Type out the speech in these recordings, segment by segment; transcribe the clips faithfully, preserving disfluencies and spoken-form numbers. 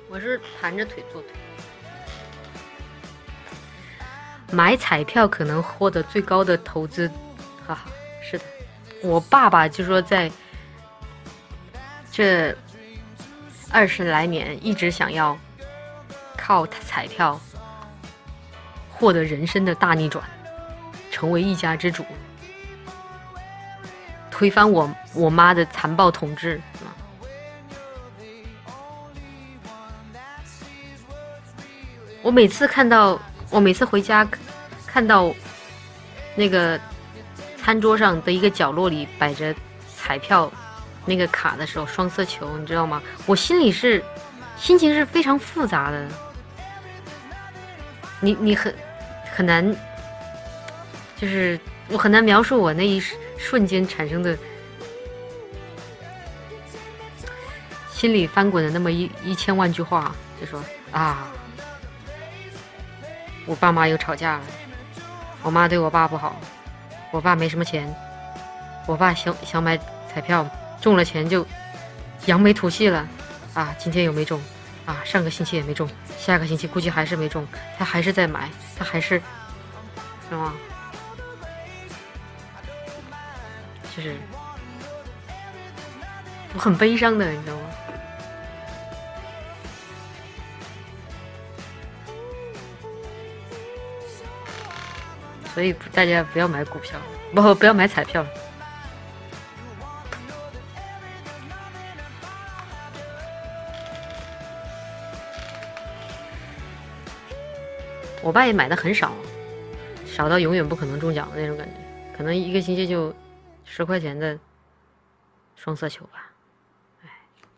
我是盘着腿坐腿。买彩票可能获得最高的投资，哈哈，是的，我爸爸就说在这二十来年一直想要靠彩票获得人生的大逆转，成为一家之主，推翻我我妈的残暴统治，是吗？我每次看到，我每次回家看到那个餐桌上的一个角落里摆着彩票那个卡的时候，双色球，你知道吗？我心里是心情是非常复杂的。你你很很难，就是我很难描述我那一瞬间产生的心里翻滚的那么一一千万句话，就说啊。我爸妈又吵架了，我妈对我爸不好，我爸没什么钱，我爸想想买彩票中了钱就扬眉吐气了啊！今天又没中啊，上个星期也没中，下个星期估计还是没中，他还是在买，他还是是吗？就是我很悲伤的，你知道吗？所以大家不要买股票，不不要买彩票。我爸也买的很少，少到永远不可能中奖的那种感觉，可能一个星期就十块钱的双色球吧。哎。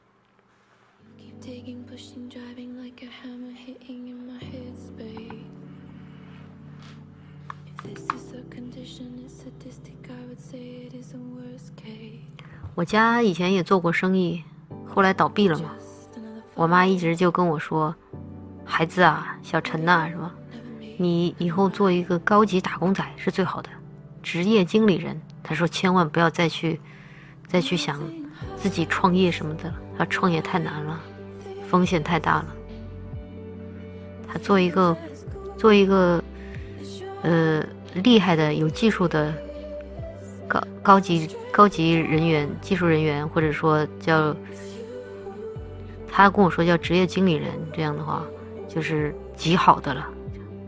我家以前也做过生意，后来倒闭了嘛。我妈一直就跟我说：“孩子啊，小陈呐，是吧？你以后做一个高级打工仔是最好的，职业经理人。”她说：“千万不要再去，再去想自己创业什么的了，她创业太难了，风险太大了。她做一个，做一个，呃，厉害的、有技术的。”高高级高级人员、技术人员，或者说叫他跟我说叫职业经理人，这样的话就是极好的了。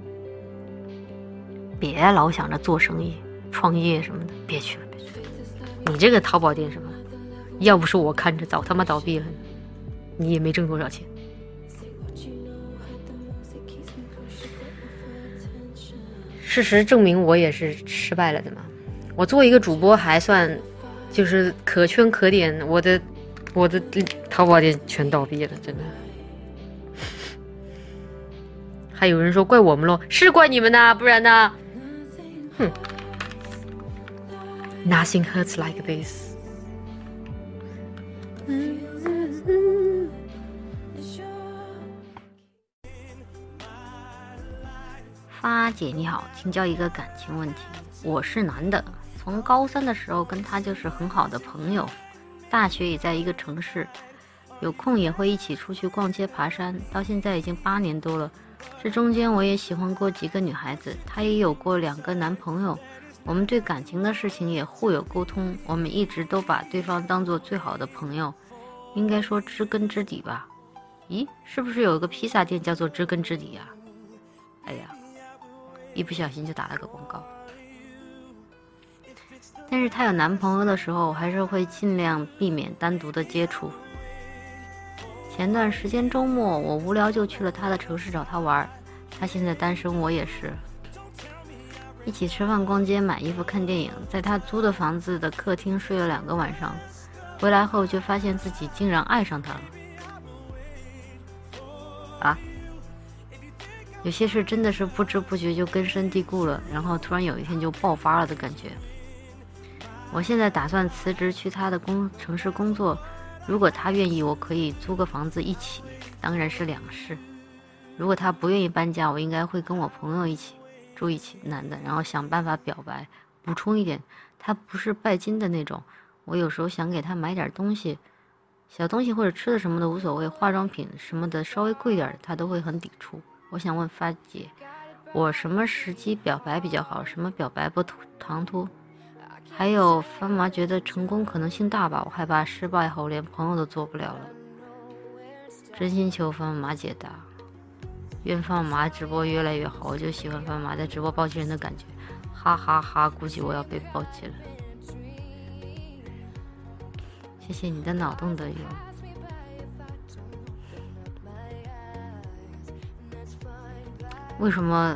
别老想着做生意、创业什么的，别去了，别去了。你这个淘宝店什么，要不是我看着，早他妈倒闭了，你也没挣多少钱。事实证明，我也是失败了的嘛。我做一个主播还算就是可圈可点，我的我的淘宝店全倒闭了，真的。还有人说怪我们咯，是怪你们呐，不然呢？哼 ，Nothing hurts like this。发姐你好，请教一个感情问题。我是男的，从高三的时候跟他就是很好的朋友，大学也在一个城市，有空也会一起出去逛街爬山，到现在已经八年多了。这中间我也喜欢过几个女孩子，她也有过两个男朋友，我们对感情的事情也互有沟通，我们一直都把对方当作最好的朋友，应该说知根知底吧。咦，是不是有一个披萨店叫做知根知底啊？哎呀，一不小心就打了个广告。但是她有男朋友的时候，还是会尽量避免单独的接触。前段时间周末，我无聊就去了她的城市找她玩，她现在单身，我也是。一起吃饭、逛街、买衣服、看电影，在她租的房子的客厅睡了两个晚上，回来后就发现自己竟然爱上她了。啊，有些事真的是不知不觉就根深蒂固了，然后突然有一天就爆发了的感觉。我现在打算辞职去他的工城市工作，如果他愿意，我可以租个房子一起，当然是两室。如果他不愿意搬家，我应该会跟我朋友一起住一起，男的，然后想办法表白。补充一点，他不是拜金的那种，我有时候想给他买点东西， 小东西或者吃的什么的无所谓，化妆品什么的稍微贵点他都会很抵触。我想问发姐，我什么时机表白比较好？什么表白不唐突？还有范妈觉得成功可能性大吧，我害怕失败后连朋友都做不了了。真心求范妈解答。愿范妈直播越来越好，我就喜欢范妈在直播暴击人的感觉，哈哈哈！估计我要被暴击了。谢谢你的脑洞的油。为什么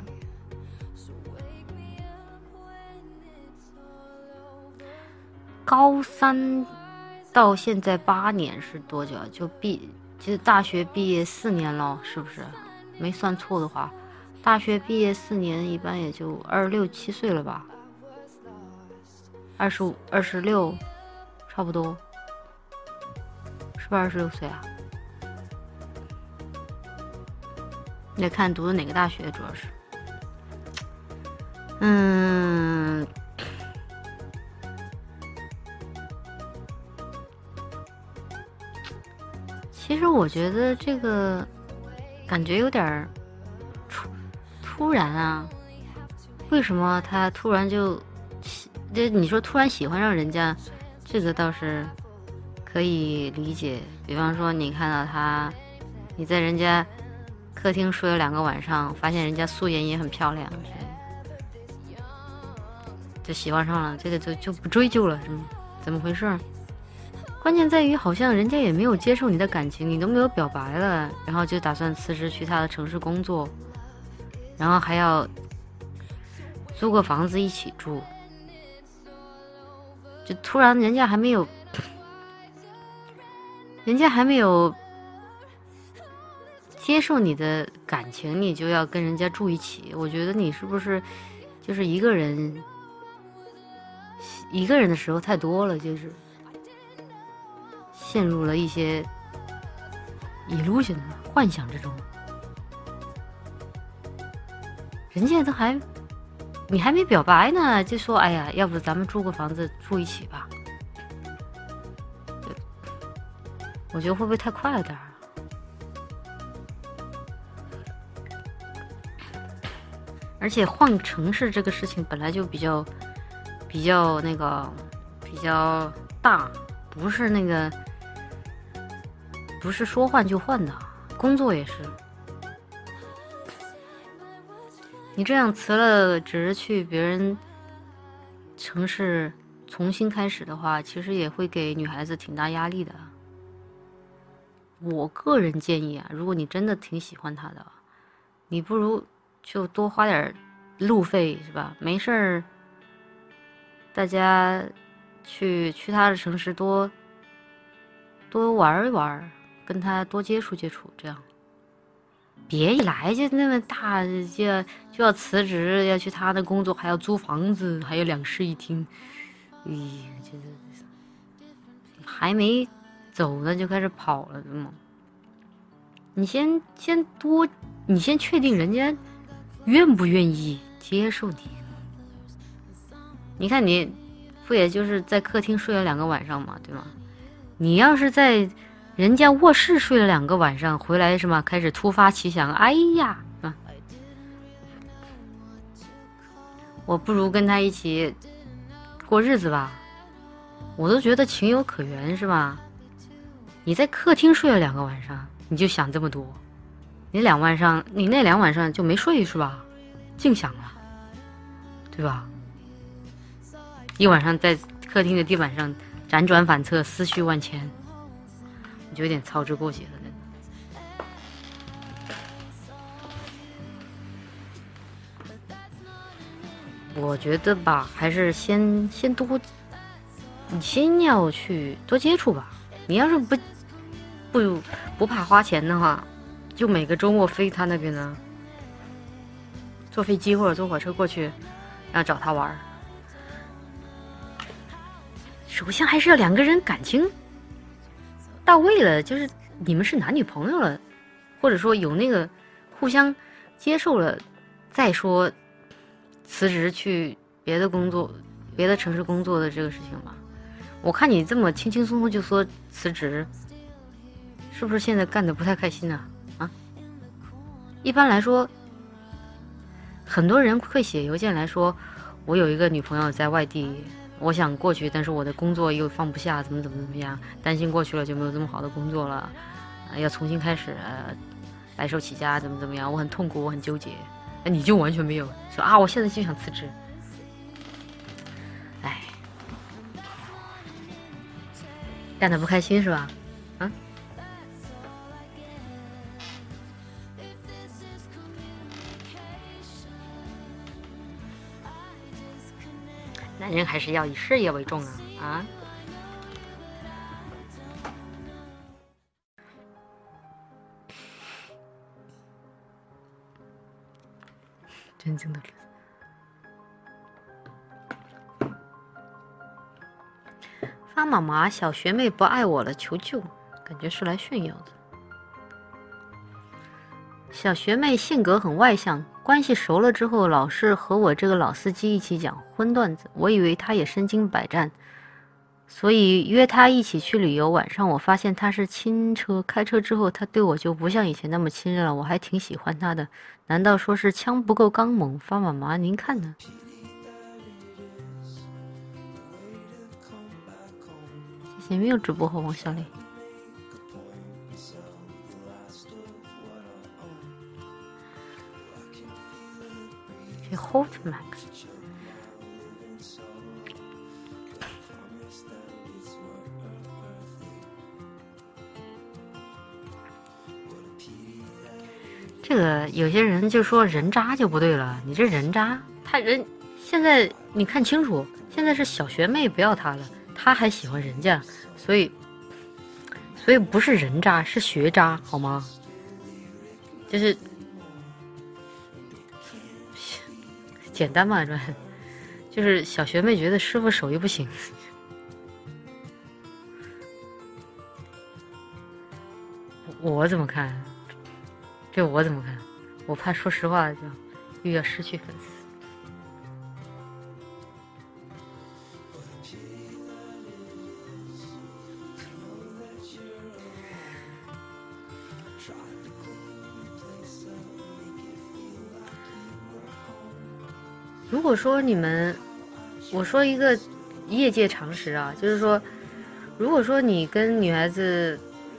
高三到现在八年是多久啊？就毕，其实大学毕业四年了，是不是？没算错的话，大学毕业四年，一般也就二十六七岁了吧？二十五、二十六，差不多，是不是二十六岁啊？你得看读的哪个大学，主要是，嗯。其实我觉得这个感觉有点突突然啊，为什么他突然就这你说突然喜欢上人家，这个倒是可以理解。比方说你看到他，你在人家客厅睡了两个晚上，发现人家素颜也很漂亮，就喜欢上了，这个就就不追究了，是吗？怎么回事？关键在于好像人家也没有接受你的感情，你都没有表白了，然后就打算辞职去他的城市工作，然后还要租个房子一起住，就突然人家还没有人家还没有接受你的感情，你就要跟人家住一起，我觉得你是不是就是一个人一个人的时候太多了，就是陷入了一些 illusion 幻想之中，人家都还你还没表白呢，就说哎呀，要不咱们租个房子住一起吧？我觉得会不会太快了点儿？而且换城市这个事情本来就比较比较那个比较大，不是那个不是说换就换的，工作也是。你这样辞了职去别人城市重新开始的话，其实也会给女孩子挺大压力的。我个人建议啊，如果你真的挺喜欢他的，你不如就多花点路费，是吧？没事儿，大家去去他的城市多多玩一玩，跟他多接触接触，这样。别一来就那么大，就要就要辞职，要去他的工作，还要租房子，还有两室一厅，咦，这还没走呢就开始跑了，是吗？你先先多，你先确定人家愿不愿意接受你。你看你不也就是在客厅睡了两个晚上嘛，对吗？你要是在人家卧室睡了两个晚上，回来是吗？开始突发奇想，哎呀，啊，我不如跟他一起过日子吧，我都觉得情有可原，是吧？你在客厅睡了两个晚上，你就想这么多，你两晚上，你那两晚上就没睡是吧？净想了，对吧？一晚上在客厅的地板上辗转反侧，思绪万千，我就有点操之过急了。我觉得吧，还是先先多，你先要去多接触吧。你要是不不不怕花钱的话，就每个周末飞他那边呢，坐飞机或者坐火车过去，然后找他玩。首先还是要两个人感情到位了，就是你们是男女朋友了，或者说有那个互相接受了，再说辞职去别的工作、别的城市工作的这个事情吧。我看你这么轻轻松松就说辞职， 是不是现在干的不太开心呢？啊，一般来说，很多人会写邮件来说，我有一个女朋友在外地，我想过去，但是我的工作又放不下，怎么怎么怎么样，担心过去了就没有这么好的工作了，呃、要重新开始，呃、白手起家，怎么怎么样，我很痛苦，我很纠结。那你就完全没有说啊，我现在就想辞职。哎，干得不开心是吧？啊？男人还是要以事业为重啊！啊？真正的发妈妈，小学妹不爱我了，求救，感觉是来炫耀的。小学妹性格很外向，关系熟了之后，老是和我这个老司机一起讲荤段子。我以为她也身经百战，所以约她一起去旅游。晚上我发现她是亲车，开车之后她对我就不像以前那么亲热了，我还挺喜欢她的。难道说是枪不够刚猛？发妈妈，您看呢？谢谢没有直播后王小磊。Hot Max， 这个有些人就说人渣就不对了，你这人渣，他人现在你看清楚，现在是小学妹不要他了，他还喜欢人家，所以所以不是人渣，是学渣，好吗？就是简单嘛，这就是小学妹觉得师傅手艺不行。我怎么看？这我怎么看？我怕说实话就又要失去粉丝。如果说你们，我说一个业界常识啊，就是说，如果说你跟女孩子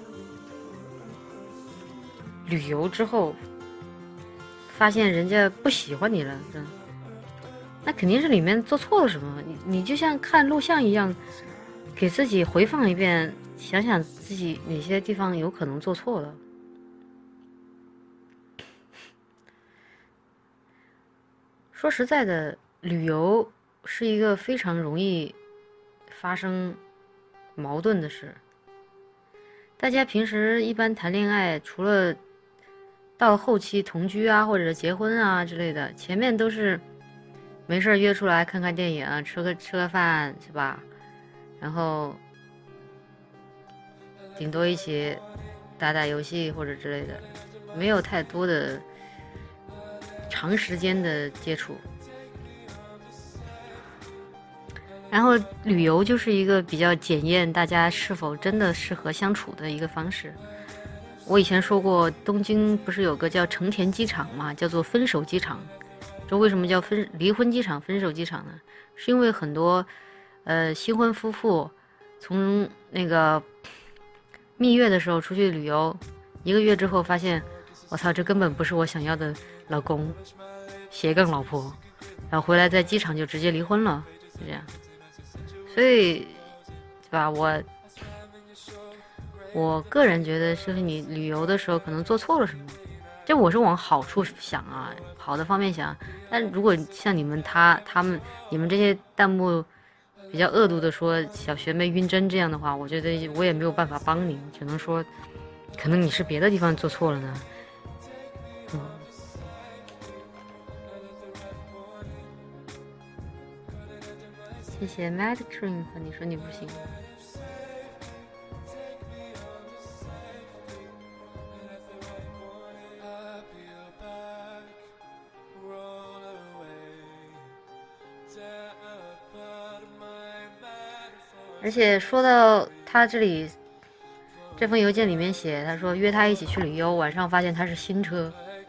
旅游之后，发现人家不喜欢你了，那肯定是里面做错了什么。你你就像看录像一样，给自己回放一遍，想想自己哪些地方有可能做错了。说实在的，旅游是一个非常容易发生矛盾的事。大家平时一般谈恋爱，除了到后期同居啊，或者结婚啊之类的，前面都是没事约出来看看电影，吃个吃个饭，是吧？然后顶多一起打打游戏或者之类的，没有太多的长时间的接触。然后旅游就是一个比较检验大家是否真的适合相处的一个方式。我以前说过，东京不是有个叫成田机场嘛，叫做分手机场。这为什么叫分离婚机场、分手机场呢？是因为很多呃新婚夫妇从那个蜜月的时候出去旅游，一个月之后发现，我操，这根本不是我想要的老公，斜杠老婆，然后回来在机场就直接离婚了，就这样。所以，对吧？我我个人觉得，就是你旅游的时候可能做错了什么。这我是往好处想啊，好的方面想。但如果像你们他他们你们这些弹幕比较恶毒的说小学妹晕针这样的话，我觉得我也没有办法帮你，只能说，可能你是别的地方做错了呢。嗯。谢谢 Mad Dream 和你说你不行。而且说到他这里，这这封邮件里面写，他说约他一起去旅游，晚上发现他是新车。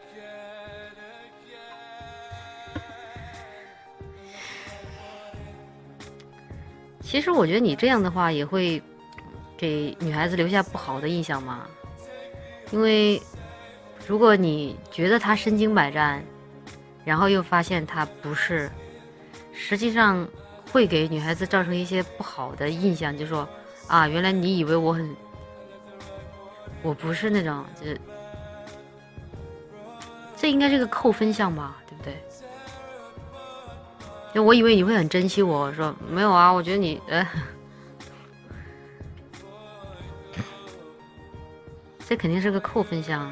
其实我觉得你这样的话也会给女孩子留下不好的印象嘛，因为如果你觉得他身经百战，然后又发现他不是，实际上会给女孩子造成一些不好的印象，就说啊，原来你以为我很，我不是那种，就是这应该是个扣分项吧，对不对？就我以为你会很珍惜我，说没有啊，我觉得你呃，这肯定是个扣分项。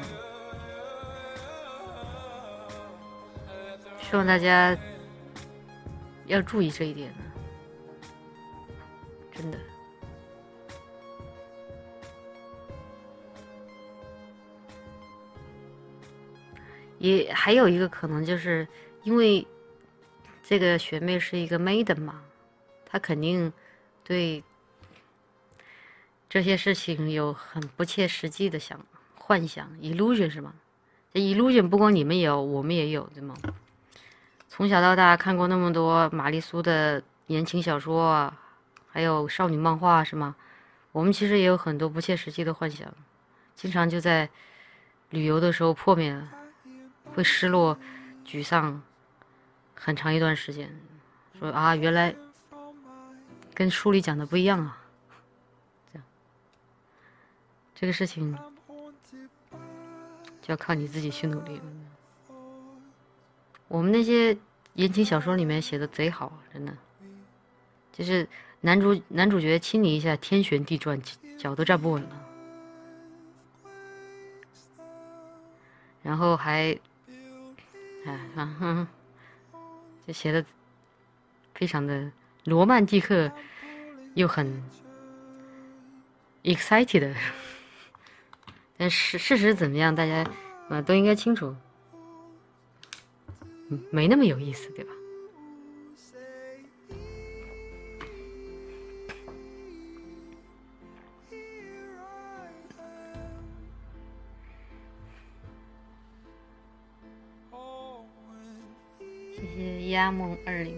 希望大家要注意这一点呢，真的。也还有一个可能，就是因为这个学妹是一个 maiden 嘛，她肯定对这些事情有很不切实际的想幻想 illusion 是吗？这 illusion 不光你们有，我们也有，对吗？从小到大看过那么多玛丽苏的言情小说啊，还有少女漫画，是吗？我们其实也有很多不切实际的幻想，经常就在旅游的时候破灭了，会失落、沮丧很长一段时间。说啊，原来跟书里讲的不一样啊，这样，这个事情就要靠你自己去努力了。我们那些言情小说里面写的贼好，真的，就是男主男主角亲你一下，天旋地转，脚都站不稳了，然后还，哎啊，就写的非常的罗曼蒂克，又很 excited， 但是事实怎么样，大家啊都应该清楚。没那么有意思，对吧？谢谢鸭梦二零。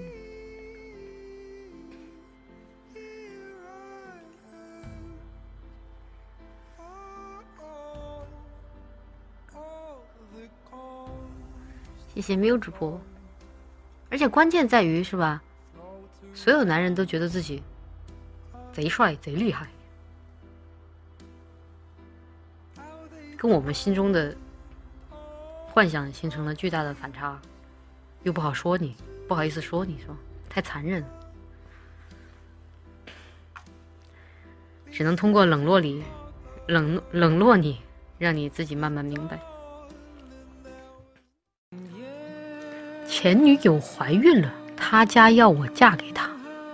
谢谢喵主播。而且关键在于是吧，所有男人都觉得自己贼帅贼厉害，跟我们心中的幻想形成了巨大的反差，又不好说你，不好意思说你，是吧？太残忍了，只能通过冷落你，冷冷落你，让你自己慢慢明白。前女友怀孕了，他家要我嫁给他。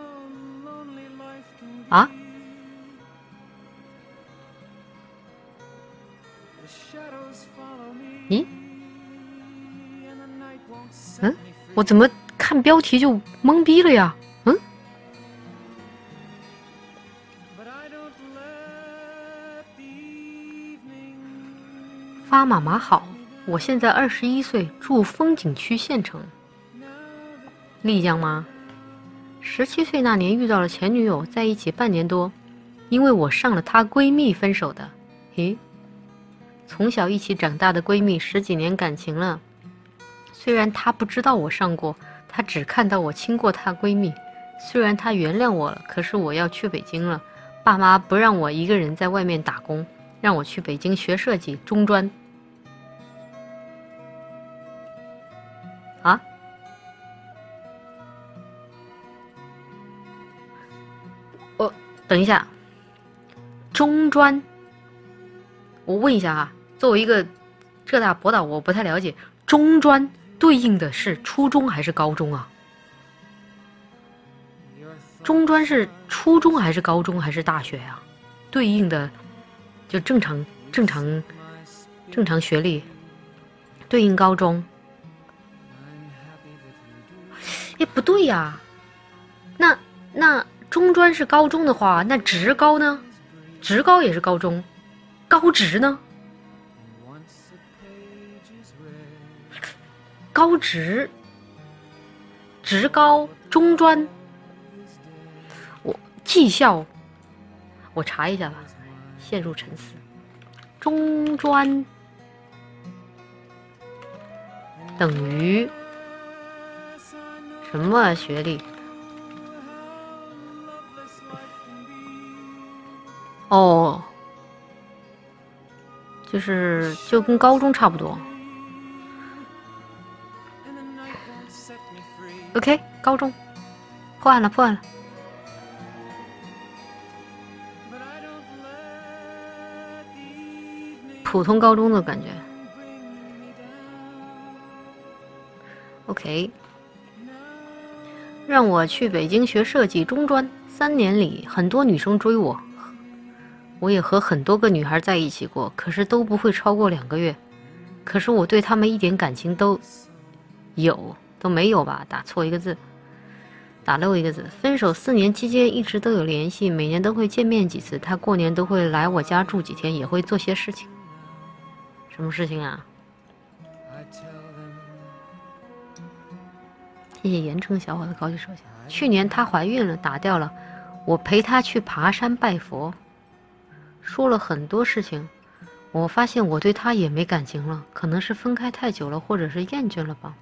啊？咦？嗯？我怎么看标题就懵逼了呀？嗯？发妈妈好。我现在二十一岁，住风景区县城。丽江吗？十七岁那年遇到了前女友，在一起半年多，因为我上了她闺蜜分手的。咦，从小一起长大的闺蜜，十几年感情了。虽然她不知道我上过，她只看到我亲过她闺蜜。虽然她原谅我了，可是我要去北京了，爸妈不让我一个人在外面打工，让我去北京学设计，中专。啊？我等一下，中专，我问一下啊，作为一个浙大博导，我不太了解，中专对应的是初中还是高中啊？中专是初中还是高中还是大学啊？对应的就正常正常正常学历，对应高中。哎，不对呀，那那中专是高中的话，那职高呢？职高也是高中， 高职呢？高职，职高中专，我技校，我查一下吧。陷入沉思。中专等于什么学历？哦，就是就跟高中差不多。OK， 高中破案了，破案了。普通高中的感觉。OK， 让我去北京学设计中专，三年里很多女生追我，我也和很多个女孩在一起过，可是都不会超过两个月。可是我对她们一点感情都有都没有吧？打错一个字，打漏一个字。分手四年期间一直都有联系，每年都会见面几次。她过年都会来我家住几天，也会做些事情。什么事情啊？谢谢盐城小伙的高级手下。去年她怀孕了，打掉了，我陪她去爬山拜佛，说了很多事情。我发现我对她也没感情了，可能是分开太久了，或者是厌倦了吧。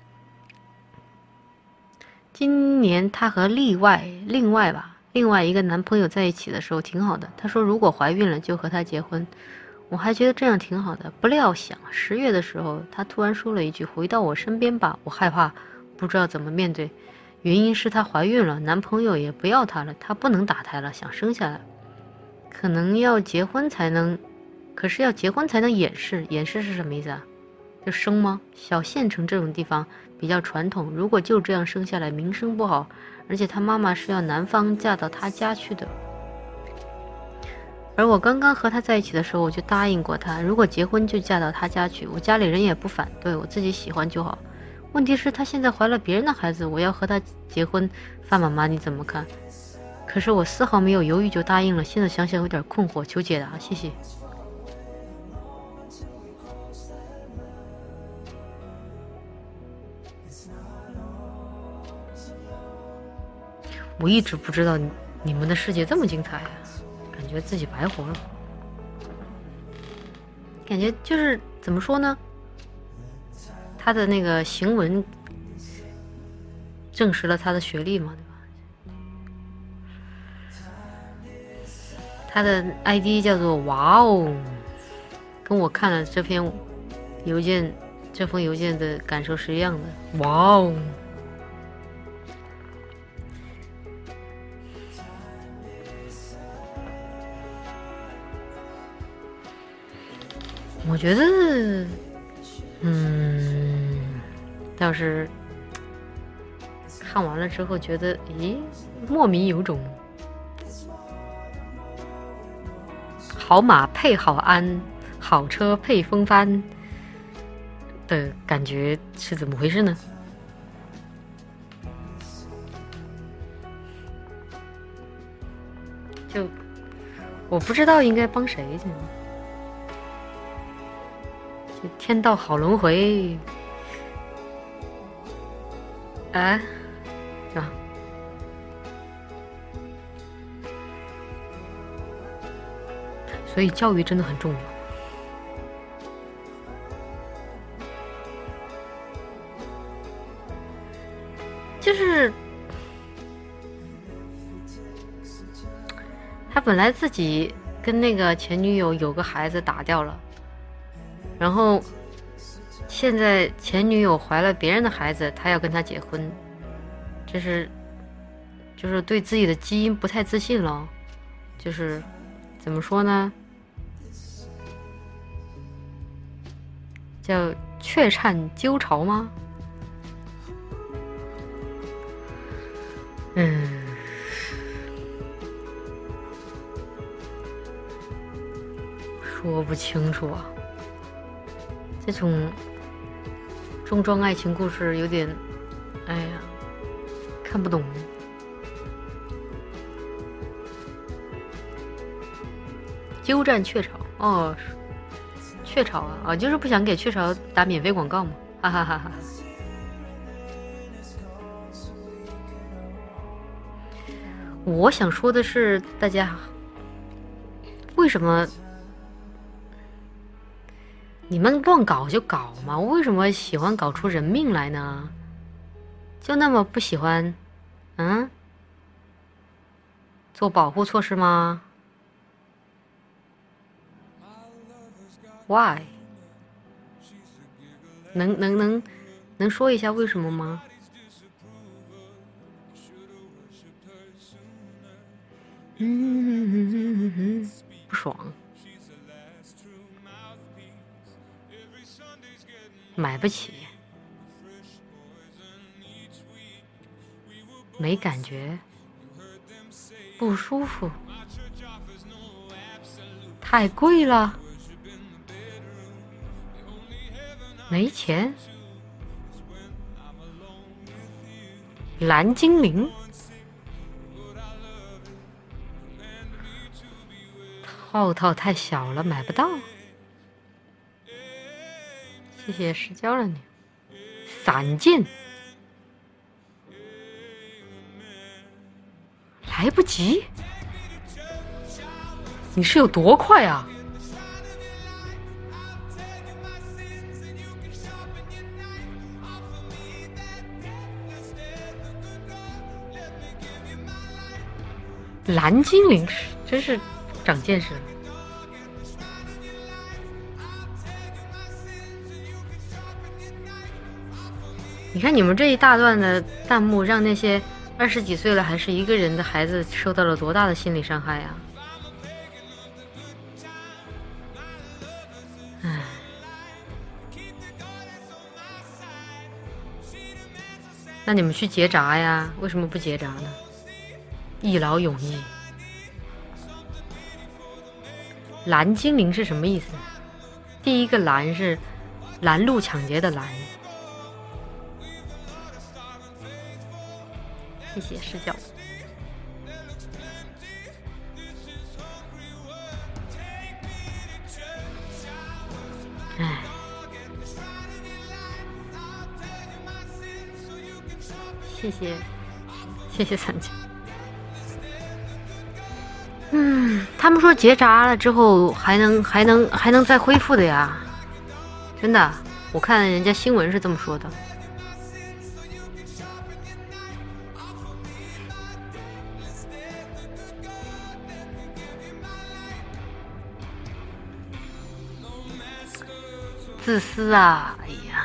今年她和另外另外吧另外一个男朋友在一起的时候挺好的，她说如果怀孕了就和他结婚。我还觉得这样挺好的，不料想十月的时候，他突然说了一句：“回到我身边吧。”我害怕，不知道怎么面对。原因是她怀孕了，男朋友也不要她了，她不能打胎了，想生下来，可能要结婚才能，可是要结婚才能掩饰。掩饰是什么意思啊？就生吗？小县城这种地方比较传统，如果就这样生下来，名声不好，而且她妈妈是要男方嫁到她家去的。而我刚刚和他在一起的时候，我就答应过他，如果结婚就嫁到他家去，我家里人也不反对，我自己喜欢就好。问题是他现在怀了别人的孩子，我要和他结婚，范妈妈你怎么看？可是我丝毫没有犹豫就答应了，现在想想有点困惑，求解答，谢谢。我一直不知道你们的世界这么精彩啊，感觉自己白活了，感觉就是怎么说呢？他的那个行文证实了他的学历嘛，对吧？他的 I D 叫做哇哦，跟我看了这篇邮件、这封邮件的感受是一样的。哇哦！我觉得，嗯，倒是看完了之后觉得，咦，莫名有种好马配好鞍，好车配风帆的感觉，是怎么回事呢？就我不知道应该帮谁去。天道好轮回，哎，是吧？所以教育真的很重要。就是他本来自己跟那个前女友有个孩子打掉了。然后现在前女友怀了别人的孩子，他要跟他结婚，这是就是对自己的基因不太自信了，就是怎么说呢，叫雀颤鸠巢吗？嗯，说不清楚啊。这种中装爱情故事有点，哎呀，看不懂。鸠占鹊巢，哦， 雀巢啊，啊，就是不想给雀巢打免费广告嘛，哈哈哈哈。我想说的是，大家为什么你们乱搞就搞嘛？为什么喜欢搞出人命来呢？就那么不喜欢，嗯，做保护措施吗 ？Why？ 能能能能说一下为什么吗？嗯，不爽，买不起，没感觉，不舒服，太贵了，没钱，蓝精灵。套套太小了，买不到。谢谢失焦了你。散件，来不及。你是有多快啊？蓝精灵真是长见识了。你看你们这一大段的弹幕，让那些二十几岁了还是一个人的孩子受到了多大的心理伤害呀！唉，那你们去结扎呀？为什么不结扎呢？一劳永逸。蓝精灵是什么意思？第一个蓝是拦路抢劫的拦。谢谢视角。唉，谢谢，谢谢三姐。嗯，他们说结扎了之后还能还能还能再恢复的呀，真的，我看人家新闻是这么说的。自私啊！哎呀，